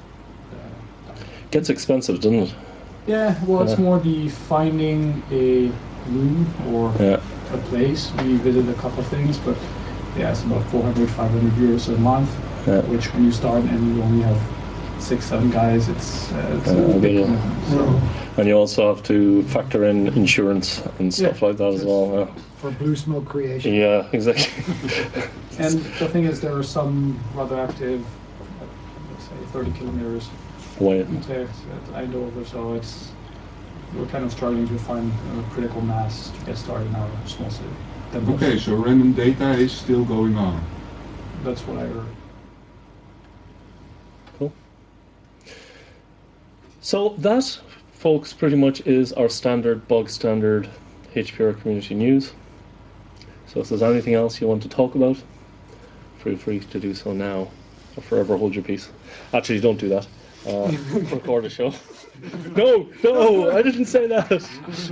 Gets expensive, doesn't it? yeah. Well, it's more the finding a room or a place. We visited a couple of things, but yeah, it's about 400, 500 euros a month. Which when you start and you only have 6-7 guys, it's a big commitment. So. And you also have to factor in insurance and stuff like that as well. For blue smoke creation. Yeah, exactly. And the thing is, there are some rather active, let's say 30 kilometers away. There at Eindhoven, so we're kind of struggling to find critical mass to get started in our small city. Okay, so random data is still going on. That's what I heard. Cool. So that, folks, pretty much is our bog standard HPR community news. So if there's anything else you want to talk about, feel free to do so now, or forever hold your peace. Actually, don't do that. Record a show. No, I didn't say that.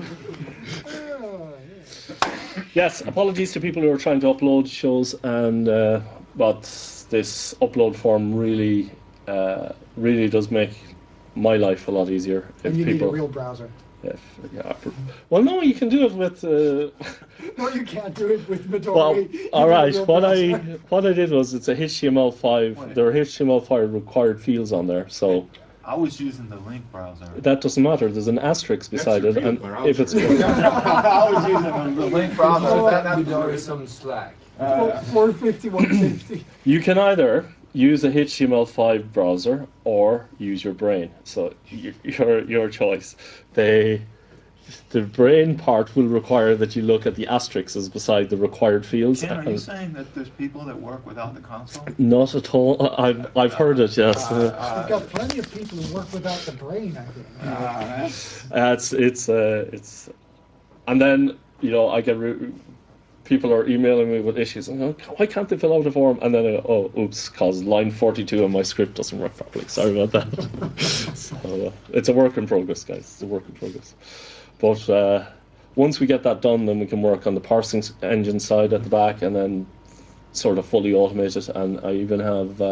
Yes, apologies to people who are trying to upload shows, and but this upload form really does make my life a lot easier. And you need a real browser. Well, no, you can do it with. No, you can't do it with Midori. Well, all right. What I did was it's a HTML5. There are HTML5 required fields on there, so. I was using the link browser. That doesn't matter. There's an asterisk beside it, and if it's. I was using the link browser. Midori some Slack. 450, 150. You can either use a HTML5 browser or use your brain. So your choice. The brain part will require that you look at the asterisks beside the required fields. Ken, are you saying that there's people that work without the console? Not at all. I've heard it. Yes. We've got plenty of people who work without the brain, I think. It's, and then I get people are emailing me with issues. And I'm like, why can't they fill out a form? And then I go, oh, oops, because line 42 on my script doesn't work properly. Sorry about that. So it's a work in progress, guys. It's a work in progress. But once we get that done, then we can work on the parsing engine side at the back, and then sort of fully automate it. And I even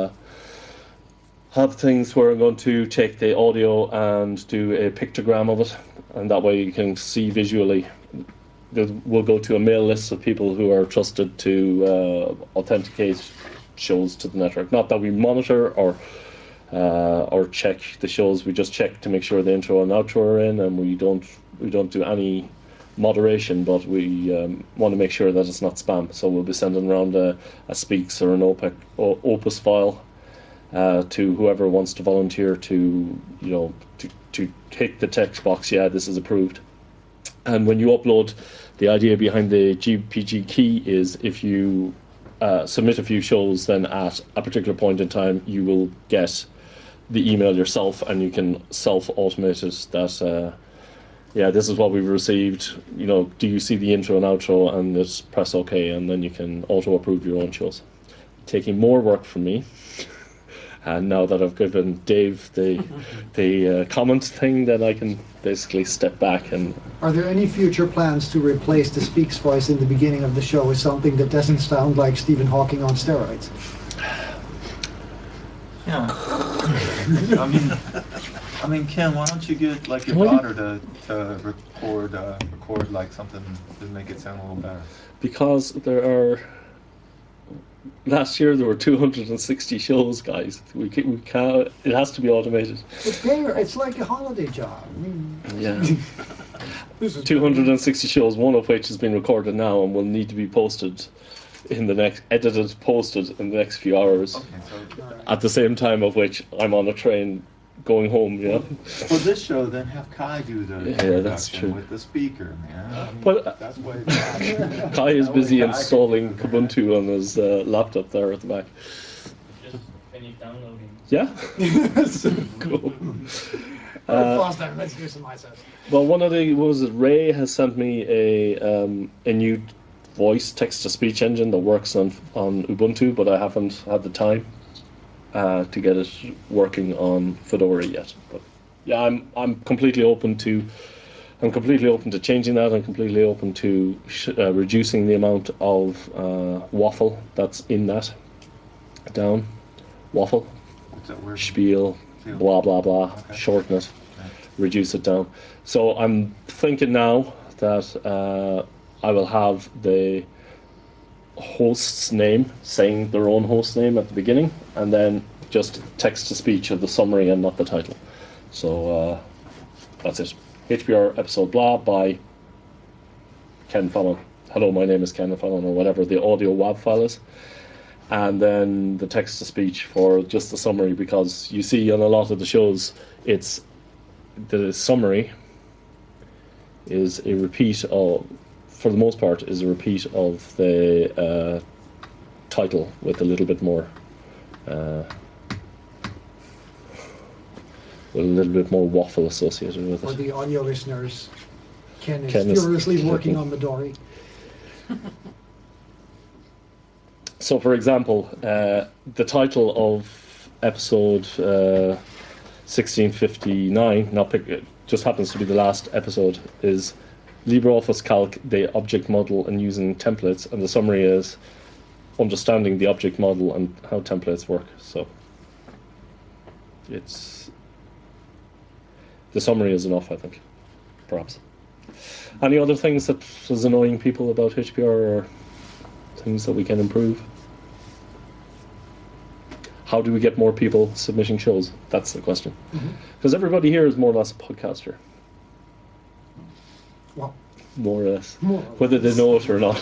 have things where I'm going to take the audio and do a pictogram of it, and that way you can see visually. We'll go to a mail list of people who are trusted to authenticate shows to the network. Not that we monitor or check the shows. We just check to make sure the intro and outro are in, and we don't do any moderation, but we want to make sure that it's not spam. So we'll be sending around a Speaks or an Opus file to whoever wants to volunteer to hit the text box. Yeah, this is approved. And when you upload, the idea behind the GPG key is if you submit a few shows, then at a particular point in time you will get the email yourself, and you can self-automate it that this is what we've received. Do you see the intro and outro? And just press OK, and then you can auto-approve your own shows. Taking more work from me. And now that I've given Dave the comment thing, then I can basically step back and. Are there any future plans to replace the Speaks voice in the beginning of the show with something that doesn't sound like Stephen Hawking on steroids? Yeah. I mean, Ken, why don't you get like your daughter to record like something to make it sound a little better? Because there are. Last year there were 260 shows, guys. We can't. It has to be automated. It's like a holiday job. Yeah. 260 shows, one of which has been recorded now and will need to be posted in the next posted in the next few hours. Okay, so at the same time of which I'm on a train going home. For this show, then have Kai do the introduction with the speaker, man. But that's why Kai is busy installing Kubuntu on his laptop there at the back. Just finish downloading. Yeah? So cool. Let's do some ISOs. Well, one of the, what was it, Ray has sent me a new voice text-to-speech engine that works on Ubuntu, but I haven't had the time to get it working on Fedora yet. But yeah, I'm completely open to changing that. I'm completely open to reducing the amount of waffle that's in that down. Waffle. What's that word? Spiel. Blah blah blah. Okay. Shorten it. Okay. Reduce it down. So I'm thinking now that I will have the host's name saying their own host name at the beginning, and then just text to speech of the summary and not the title. So that's it. HPR episode blah by Ken Fallon. Hello, my name is Ken Fallon, or whatever the audio WAV file is. And then the text to speech for just the summary, because you see on a lot of the shows, it's the summary is a repeat of, for the most part, is a repeat of the title with a little bit more waffle associated with it. For the audio listeners, Ken is furiously working on Midori. So, for example, the title of episode 1659, just happens to be the last episode, is LibreOffice Calc, the object model and using templates, and the summary is understanding the object model and how templates work. So, the summary is enough, I think, perhaps. Any other things that was annoying people about HPR, or things that we can improve? How do we get more people submitting shows? That's the question. Because everybody here is more or less a podcaster. Well, more or less. Whether they know it or not.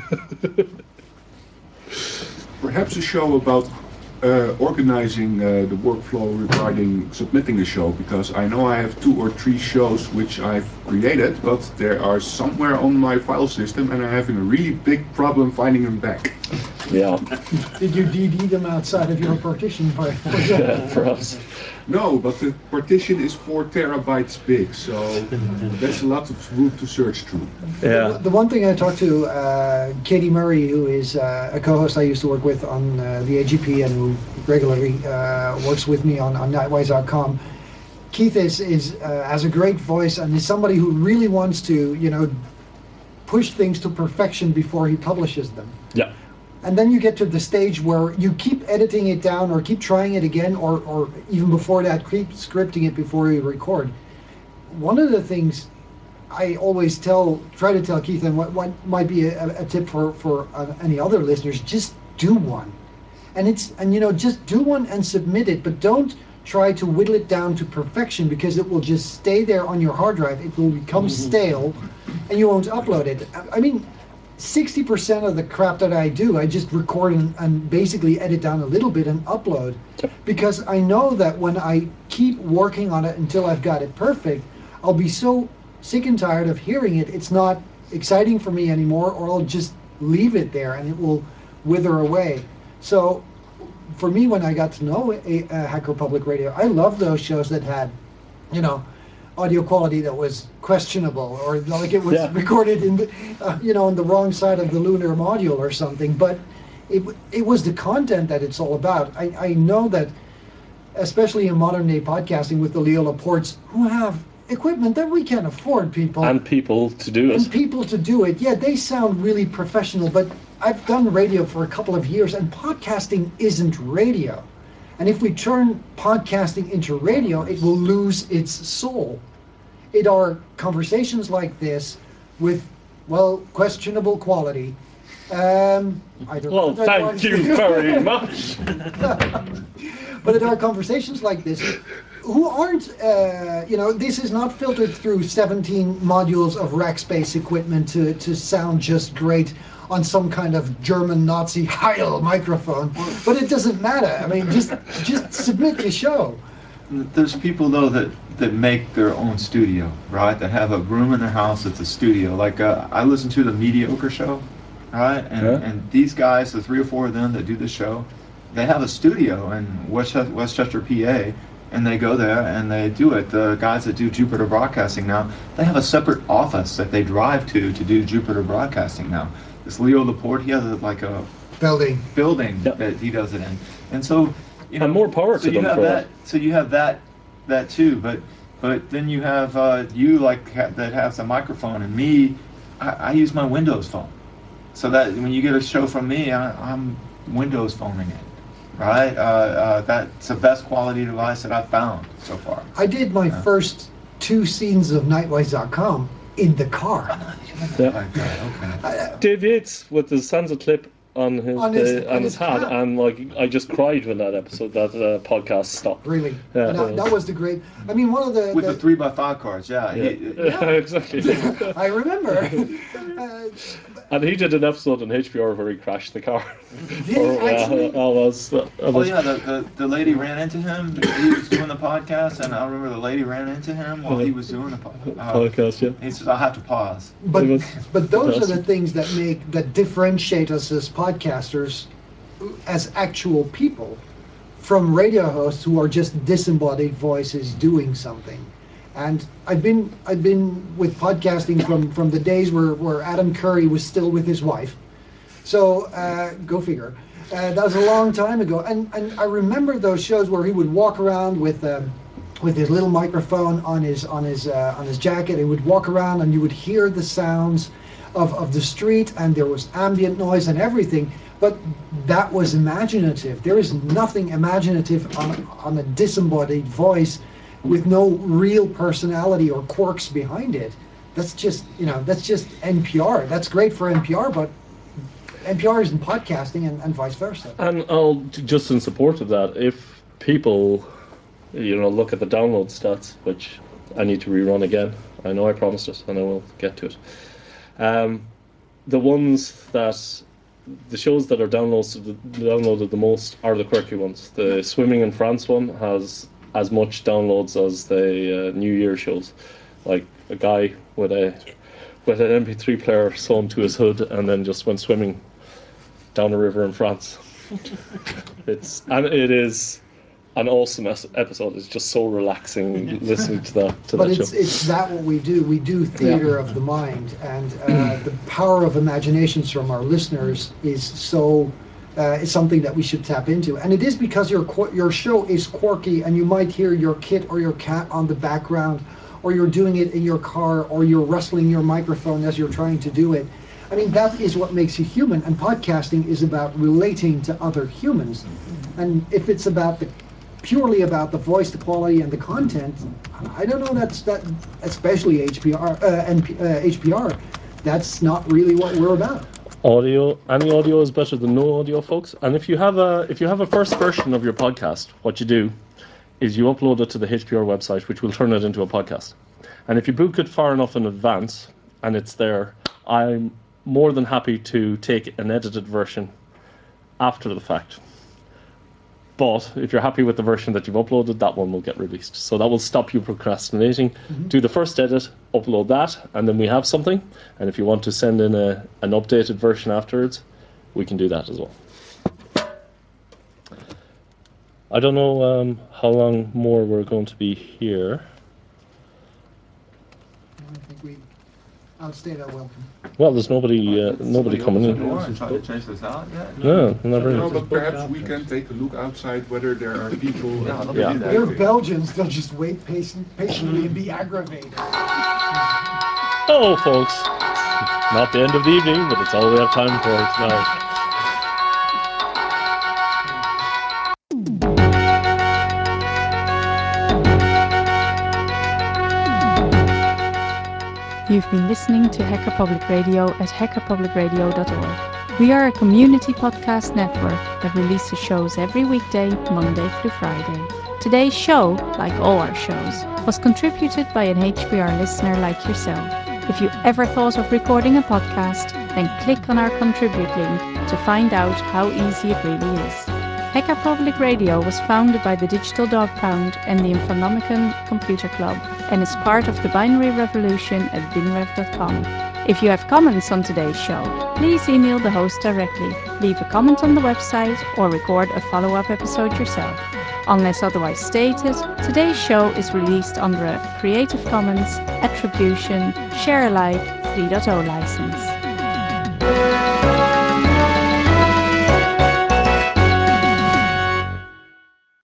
Perhaps a show about organizing the workflow regarding submitting a show, because I know I have 2 or 3 shows which I've created, but they are somewhere on my file system and I'm having a really big problem finding them back. Yeah. Did you DD them outside of your partition? For us. No, but the partition is 4 terabytes big, so that's a lot of room to search through. Yeah. The one thing I talked to Katie Murray, who is a co-host I used to work with on the AGP and who regularly works with me on Nightwise.com. Keith has a great voice and is somebody who really wants to, push things to perfection before he publishes them. Yeah. And then you get to the stage where you keep editing it down or keep trying it again, or even before that, keep scripting it before you record. One of the things I always try to tell Keith, and what might be a tip for any other listeners, just do one. And just do one and submit it, but don't try to whittle it down to perfection, because it will just stay there on your hard drive. It will become stale and you won't upload it. I mean, 60% of the crap that I do, I just record and basically edit down a little bit and upload, because I know that when I keep working on it until I've got it perfect, I'll be so sick and tired of hearing it. It's not exciting for me anymore, or I'll just leave it there and it will wither away. So for me, when I got to know Hacker Public Radio, I love those shows that had, audio quality that was questionable, or like it was recorded in the, on the wrong side of the lunar module or something. But it was the content that it's all about. I know that, especially in modern day podcasting with the Leo Laportes, who have equipment that we can't afford, and people to do it. Yeah, they sound really professional, but I've done radio for a couple of years, and podcasting isn't radio. And if we turn podcasting into radio, it will lose its soul. It are conversations like this with, questionable quality. Thank you very much. But it are conversations like this who aren't, this is not filtered through 17 modules of rack space equipment to sound just great on some kind of German Nazi Heil microphone. But it doesn't matter. I mean, just submit your show. There's people, though, that make their own studio, right? That have a room in their house that's a studio. Like, I listen to the Mediocre Show, right? And these guys, the 3 or 4 of them that do the show, they have a studio in Westchester, PA, and they go there and they do it. The guys that do Jupiter Broadcasting now, they have a separate office that they drive to do Jupiter Broadcasting now. This Leo Laporte, he has like a building Yep. that he does it in, and so And more power to them for that. So you have that too, but then you have you that has a microphone, and me, I use my Windows phone, so that when you get a show from me, I'm Windows phoning it. Right, that's the best quality device that I've found so far. I did my first 2 seasons of Nightwise.com in the car. Okay. Dave Yates with the Sansa clip on his hat, hat. and like I just cried when that podcast stopped. Really, Yeah, that was the great. I mean, one of the with the 3x5 cards, yeah. Exactly. I remember. And he did an episode on HPR where he crashed the car. Actually? The lady ran into him. He was doing the podcast, and I remember the lady ran into him while he was doing the podcast. Yeah. He says, "I'll have to pause." But those are the things that differentiate us as podcasters, as actual people, from radio hosts who are just disembodied voices doing something. And I've been with podcasting from the days where Adam Curry was still with his wife. So go figure. That was a long time ago. And I remember those shows where he would walk around with his little microphone on his jacket. He would walk around and you would hear the sounds of the street, and there was ambient noise and everything. But that was imaginative. There is nothing imaginative on a disembodied voice with no real personality or quirks behind it. That's just NPR. That's great for NPR, but NPR isn't podcasting, and vice versa. And just in support of that, if people, look at the download stats, which I need to rerun again. I know I promised it, and I will get to it. The shows that are downloaded the most are the quirky ones. The Swimming in France one has as much downloads as the New Year shows, like a guy with an MP3 player sewn to his hood and then just went swimming down a river in France. It is an awesome episode. It's just so relaxing listening to that. But it's that what we do. We do theater of the mind, and the power of imaginations from our listeners is something that we should tap into. And it is because your show is quirky, and you might hear your kit or your cat on the background, or you're doing it in your car, or you're rustling your microphone as you're trying to do it. I mean, that is what makes you human, and podcasting is about relating to other humans. And if it's purely about the voice, the quality, and the content, I don't know, that especially HPR, that's not really what we're about. Any audio is better than no audio, folks. And if you have a first version of your podcast, what you do is you upload it to the HPR website, which will turn it into a podcast. And if you book it far enough in advance and it's there, I'm more than happy to take an edited version after the fact. But if you're happy with the version that you've uploaded, that one will get released. So that will stop you procrastinating. Mm-hmm. Do the first edit, upload that, and then we have something. And if you want to send in an updated version afterwards, we can do that as well. I don't know how long more we're going to be here. I think we outstayed our welcome. Well, there's nobody coming in. Trying to change this out yet? No, never. No, but perhaps we can take a look outside whether there are people. Yeah. They're Belgians. They'll just wait patiently and be aggravated. Oh, folks, not the end of the evening, but it's all we have time for tonight. You've been listening to Hacker Public Radio at hackerpublicradio.org. We are a community podcast network that releases shows every weekday, Monday through Friday. Today's show, like all our shows, was contributed by an HPR listener like yourself. If you ever thought of recording a podcast, then click on our contribute link to find out how easy it really is. Hacker Public Radio was founded by the Digital Dog Pound and the Infonomicon Computer Club and is part of the binary revolution at binrev.com. If you have comments on today's show, please email the host directly, leave a comment on the website, or record a follow-up episode yourself. Unless otherwise stated, today's show is released under a Creative Commons Attribution Share Alike 3.0 license.